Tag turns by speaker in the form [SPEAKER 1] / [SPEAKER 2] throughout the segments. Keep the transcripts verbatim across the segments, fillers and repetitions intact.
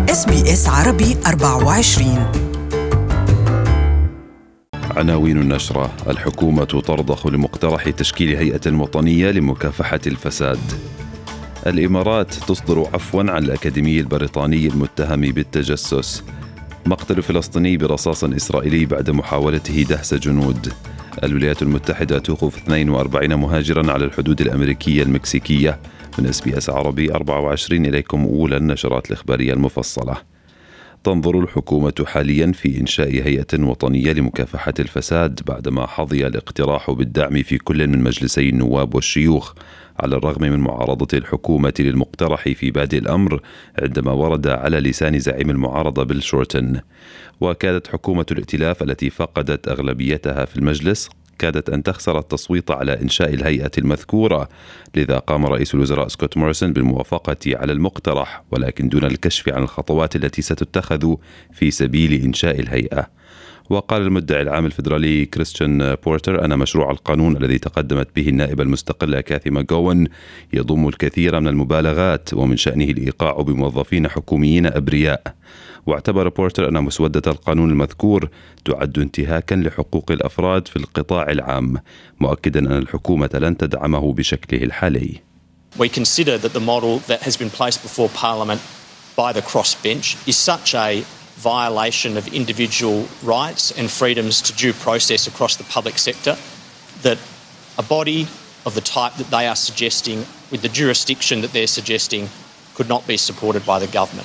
[SPEAKER 1] إس بي إس عربي أربعة وعشرين.
[SPEAKER 2] عناوين النشرة: الحكومة ترضخ لمقترح تشكيل هيئة وطنية لمكافحة الفساد. الإمارات تصدر عفواً عن الأكاديمي البريطاني المتهم بالتجسس. مقتل فلسطيني برصاص إسرائيلي بعد محاولته دهس جنود. الولايات المتحدة توقف اثنين وأربعين مهاجراً على الحدود الأمريكية المكسيكية. من إس بي إس عربي أربعة وعشرين إليكم أولى النشرات الإخبارية المفصلة. تنظر الحكومة حاليا في إنشاء هيئة وطنية لمكافحة الفساد بعدما حظي الاقتراح بالدعم في كل من مجلسي النواب والشيوخ، على الرغم من معارضة الحكومة للمقترح في بادئ الأمر عندما ورد على لسان زعيم المعارضة بيل شورتن. وكادت حكومة الائتلاف التي فقدت أغلبيتها في المجلس كادت أن تخسر التصويت على إنشاء الهيئة المذكورة، لذا قام رئيس الوزراء سكوت موريسون بالموافقة على المقترح، ولكن دون الكشف عن الخطوات التي ستتخذ في سبيل إنشاء الهيئة. وقال المدعي العام الفيدرالي كريستيان بورتر أن مشروع القانون الذي تقدمت به النائبة المستقلة كاثي ماغوين يضم الكثير من المبالغات ومن شأنه الإيقاع بموظفين حكوميين أبرياء. واعتبر بورتر أن مسودة القانون المذكور تعد انتهاكا لحقوق الأفراد في القطاع العام، مؤكدا أن الحكومة لن تدعمه بشكله الحالي.
[SPEAKER 3] We consider that the model that has been placed before Parliament by the crossbench is such a violation of individual rights and freedoms to due process across the public sector that a body of the type that they are suggesting, with the jurisdiction that they're suggesting, could not be supported by the government.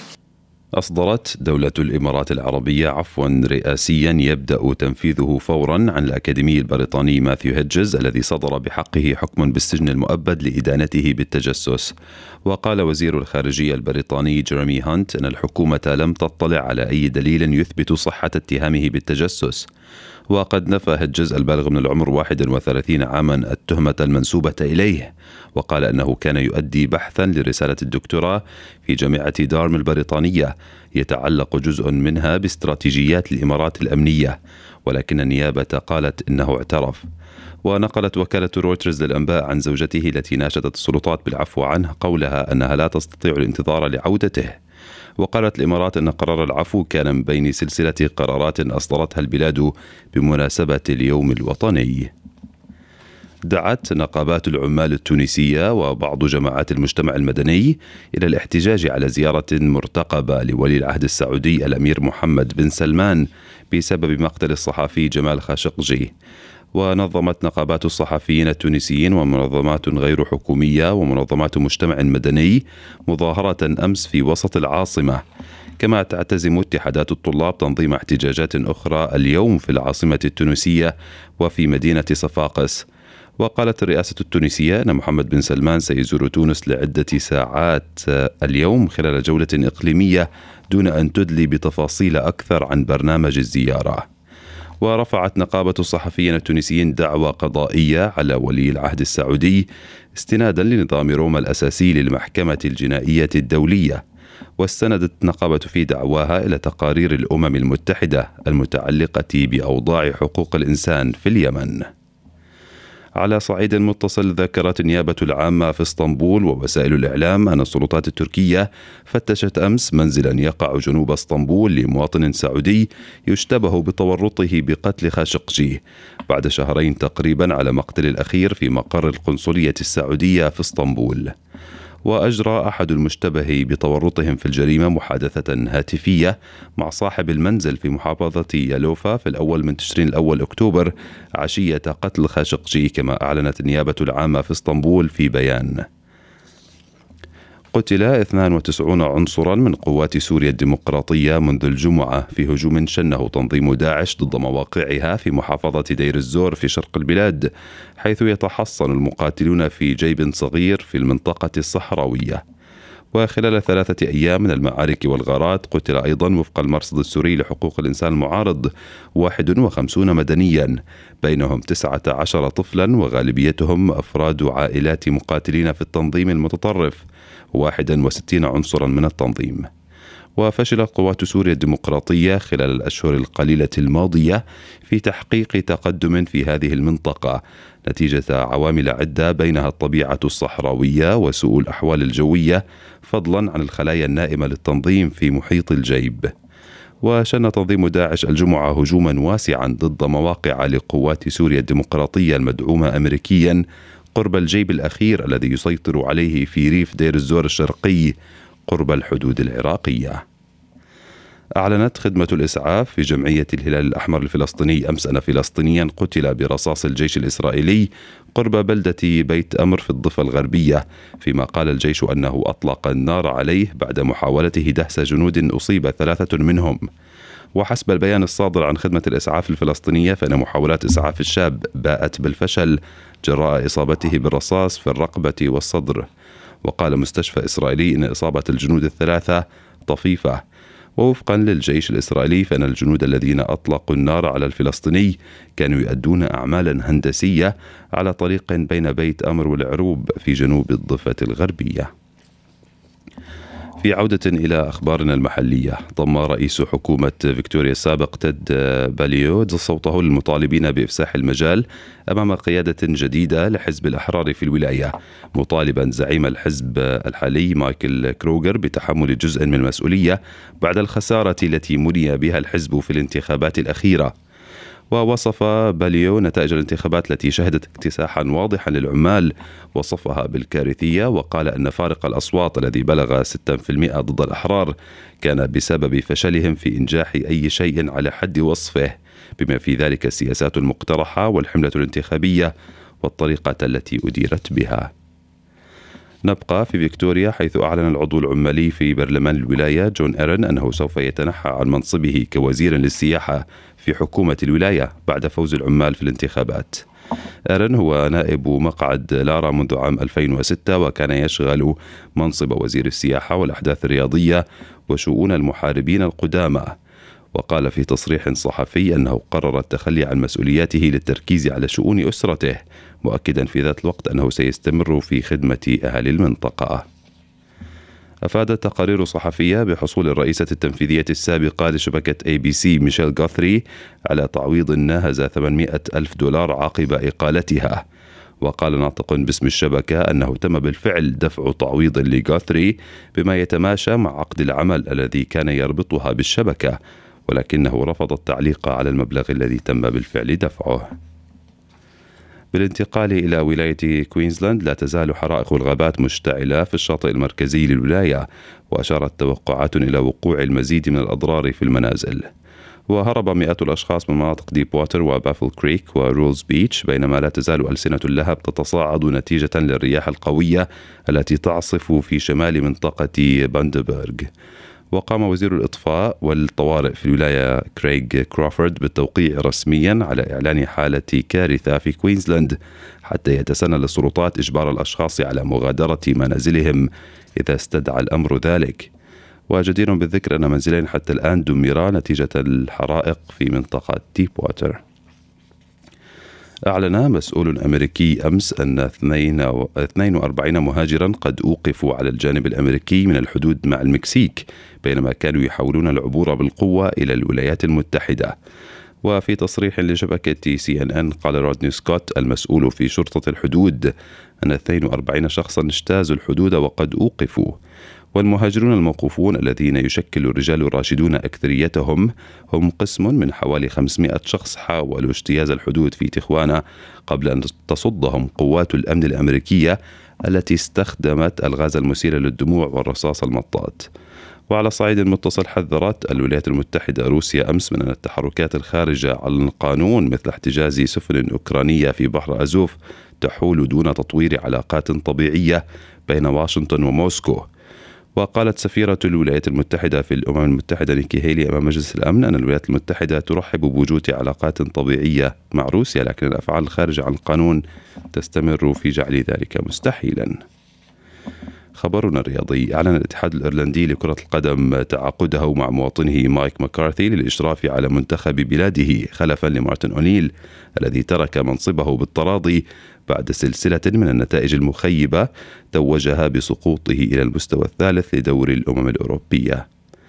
[SPEAKER 2] أصدرت دولة الإمارات العربية عفوا رئاسيا يبدأ تنفيذه فورا عن الأكاديمي البريطاني ماثيو هيدجز الذي صدر بحقه حكم بالسجن المؤبد لإدانته بالتجسس. وقال وزير الخارجية البريطاني جيريمي هانت أن الحكومة لم تطلع على أي دليل يثبت صحة اتهامه بالتجسس. وقد نفى هيدجز البالغ من العمر واحد وثلاثين عاما التهمة المنسوبة إليه، وقال أنه كان يؤدي بحثا لرسالة الدكتوراه في جامعة دارم البريطانية يتعلق جزء منها باستراتيجيات الإمارات الأمنية، ولكن النيابة قالت إنه اعترف. ونقلت وكالة رويترز للأنباء عن زوجته التي ناشدت السلطات بالعفو عنه قولها أنها لا تستطيع الانتظار لعودته. وقالت الإمارات أن قرار العفو كان من بين سلسلة قرارات أصدرتها البلاد بمناسبة اليوم الوطني. دعت نقابات العمال التونسية وبعض جماعات المجتمع المدني إلى الاحتجاج على زيارة مرتقبة لولي العهد السعودي الأمير محمد بن سلمان بسبب مقتل الصحفي جمال خاشقجي. ونظمت نقابات الصحفيين التونسيين ومنظمات غير حكومية ومنظمات مجتمع مدني مظاهرة أمس في وسط العاصمة. كما تعتزم اتحادات الطلاب تنظيم احتجاجات أخرى اليوم في العاصمة التونسية وفي مدينة صفاقس. وقالت الرئاسة التونسية أن محمد بن سلمان سيزور تونس لعدة ساعات اليوم خلال جولة إقليمية دون أن تدلي بتفاصيل أكثر عن برنامج الزيارة. ورفعت نقابة الصحفيين التونسيين دعوى قضائية على ولي العهد السعودي استنادا لنظام روما الأساسي للمحكمة الجنائية الدولية. واستندت نقابة في دعواها إلى تقارير الأمم المتحدة المتعلقة بأوضاع حقوق الإنسان في اليمن. على صعيد متصل، ذكرت النيابة العامة في اسطنبول ووسائل الإعلام أن السلطات التركية فتشت أمس منزلا يقع جنوب اسطنبول لمواطن سعودي يشتبه بتورطه بقتل خاشقجي بعد شهرين تقريبا على مقتل الأخير في مقر القنصلية السعودية في اسطنبول. وأجرى أحد المشتبه بتورطهم في الجريمة محادثة هاتفية مع صاحب المنزل في محافظة يالوفا في الأول من تشرين الأول أكتوبر عشية قتل خاشقجي، كما أعلنت النيابة العامة في اسطنبول في بيان. قتل اثنان وتسعين عنصرا من قوات سوريا الديمقراطية منذ الجمعة في هجوم شنه تنظيم داعش ضد مواقعها في محافظة دير الزور في شرق البلاد، حيث يتحصن المقاتلون في جيب صغير في المنطقة الصحراوية. وخلال ثلاثة أيام من المعارك والغارات قتل أيضا وفق المرصد السوري لحقوق الإنسان المعارض واحد وخمسين مدنيا، بينهم تسعة عشر طفلا وغالبيتهم أفراد عائلات مقاتلين في التنظيم المتطرف، واحد وستين عنصرا من التنظيم. وفشلت قوات سوريا الديمقراطية خلال الأشهر القليلة الماضية في تحقيق تقدم في هذه المنطقة نتيجة عوامل عدة بينها الطبيعة الصحراوية وسوء الأحوال الجوية، فضلا عن الخلايا النائمة للتنظيم في محيط الجيب. وشن تنظيم داعش الجمعة هجوما واسعا ضد مواقع لقوات سوريا الديمقراطية المدعومة أمريكيا قرب الجيب الأخير الذي يسيطر عليه في ريف دير الزور الشرقي قرب الحدود العراقية. أعلنت خدمة الإسعاف في جمعية الهلال الأحمر الفلسطيني أمس أن فلسطينيا قتل برصاص الجيش الإسرائيلي قرب بلدة بيت أمر في الضفة الغربية، فيما قال الجيش أنه أطلق النار عليه بعد محاولته دهس جنود أصيب ثلاثة منهم. وحسب البيان الصادر عن خدمة الإسعاف الفلسطينية فإن محاولات إسعاف الشاب باءت بالفشل جراء إصابته بالرصاص في الرقبة والصدر. وقال مستشفى إسرائيلي إن إصابة الجنود الثلاثة طفيفة. ووفقا للجيش الإسرائيلي فإن الجنود الذين أطلقوا النار على الفلسطيني كانوا يؤدون أعمالا هندسية على طريق بين بيت أمر والعروب في جنوب الضفة الغربية. في عودة إلى أخبارنا المحلية، ضم رئيس حكومة فيكتوريا السابق تيد باليو صوته للمطالبين بإفساح المجال أمام قيادة جديدة لحزب الأحرار في الولاية، مطالبا زعيم الحزب الحالي مايكل كروغر بتحمل جزء من المسؤولية بعد الخسارة التي مني بها الحزب في الانتخابات الأخيرة. ووصف باليو نتائج الانتخابات التي شهدت اكتساحا واضحا للعمال وصفها بالكارثية، وقال أن فارق الأصوات الذي بلغ ستة بالمئة ضد الأحرار كان بسبب فشلهم في إنجاح أي شيء على حد وصفه، بما في ذلك السياسات المقترحة والحملة الانتخابية والطريقة التي أديرت بها. نبقى في فيكتوريا، حيث أعلن العضو العمالي في برلمان الولاية جون إيرن أنه سوف يتنحى عن منصبه كوزير للسياحة في حكومة الولاية بعد فوز العمال في الانتخابات. إيرن هو نائب مقعد لارا منذ عام ألفين وستة، وكان يشغل منصب وزير السياحة والأحداث الرياضية وشؤون المحاربين القدامى. وقال في تصريح صحفي أنه قرر التخلي عن مسؤولياته للتركيز على شؤون أسرته، مؤكدا في ذات الوقت أنه سيستمر في خدمة أهل المنطقة. أفادت تقارير صحفية بحصول الرئيسة التنفيذية السابقة لشبكة أي بي سي ميشيل غاثري على تعويض ناهز ثمانمئة ألف دولار عقب إقالتها. وقال ناطق باسم الشبكة أنه تم بالفعل دفع تعويض لغاثري بما يتماشى مع عقد العمل الذي كان يربطها بالشبكة، ولكنه رفض التعليق على المبلغ الذي تم بالفعل دفعه. بالانتقال إلى ولاية كوينزلاند، لا تزال حرائق الغابات مشتعلة في الشاطئ المركزي للولاية، وأشارت توقعات إلى وقوع المزيد من الأضرار في المنازل. وهرب مئات الأشخاص من مناطق ديب واتر وبافل كريك ورولز بيتش، بينما لا تزال ألسنة اللهب تتصاعد نتيجة للرياح القوية التي تعصف في شمال منطقة باندبرغ. وقام وزير الإطفاء والطوارئ في الولاية كريغ كروفورد بالتوقيع رسميا على إعلان حالة كارثة في كوينزلاند، حتى يتسنى للسلطات إجبار الأشخاص على مغادرة منازلهم إذا استدعى الأمر ذلك. وجدير بالذكر أن منزلين حتى الآن دمرا نتيجة الحرائق في منطقة ديب واتر. أعلن مسؤول أمريكي أمس أن اثنين وأربعين مهاجرا قد أوقفوا على الجانب الأمريكي من الحدود مع المكسيك بينما كانوا يحاولون العبور بالقوة إلى الولايات المتحدة. وفي تصريح لشبكة سي إن إن قال رودني سكوت المسؤول في شرطة الحدود أن اثنين وأربعين شخصا اجتازوا الحدود وقد أوقفوا. والمهاجرون الموقوفون الذين يشكل الرجال الراشدون أكثريتهم هم قسم من حوالي خمسمئة شخص حاولوا اجتياز الحدود في تخوانا قبل أن تصدهم قوات الأمن الأمريكية التي استخدمت الغاز المسيل للدموع والرصاص المطاط. وعلى صعيد متصل، حذرت الولايات المتحدة روسيا أمس من أن التحركات الخارجة عن القانون مثل احتجاز سفن أوكرانية في بحر أزوف تحول دون تطوير علاقات طبيعية بين واشنطن وموسكو. وقالت سفيرة الولايات المتحدة في الأمم المتحدة نيكي هيلي أمام مجلس الأمن أن الولايات المتحدة ترحب بوجود علاقات طبيعية مع روسيا، لكن الأفعال الخارجة عن القانون تستمر في جعل ذلك مستحيلا. خبرنا الرياضي، أعلن الاتحاد الإيرلندي لكرة القدم تعاقده مع مواطنه مايك ماكارثي للإشراف على منتخب بلاده خلفا لمارتن أونيل الذي ترك منصبه بالتراضي بعد سلسلة من النتائج المخيبة توجها بسقوطه إلى المستوى الثالث لدور الأمم الأوروبية.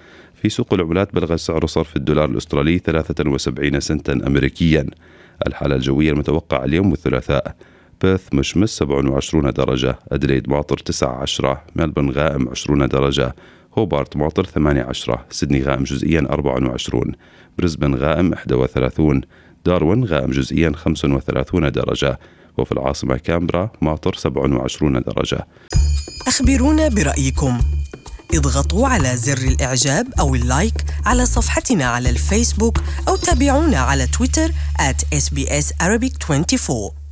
[SPEAKER 2] في سوق العملات بلغ سعر صرف الدولار الأسترالي ثلاثة وسبعين سنتا أمريكيا. الحالة الجوية المتوقعة اليوم والثلاثاء: بيرث مشمس سبعة وعشرين درجة، أدليد ماطر تسعة عشر، ملبورن غائم عشرين درجة، هوبارت ماطر ثمانية عشر، سيدني غائم جزئيا أربعة وعشرين، بريسبن غائم واحد وثلاثين، داروين غائم جزئيا خمسة وثلاثين درجة، وفي العاصمة كامبرا ماطر سبعة وعشرين درجة.
[SPEAKER 1] أخبرونا برأيكم، اضغطوا على زر الإعجاب أو اللايك على صفحتنا على الفيسبوك أو تابعونا على تويتر آت إس بي إس Arabic أربعة وعشرين.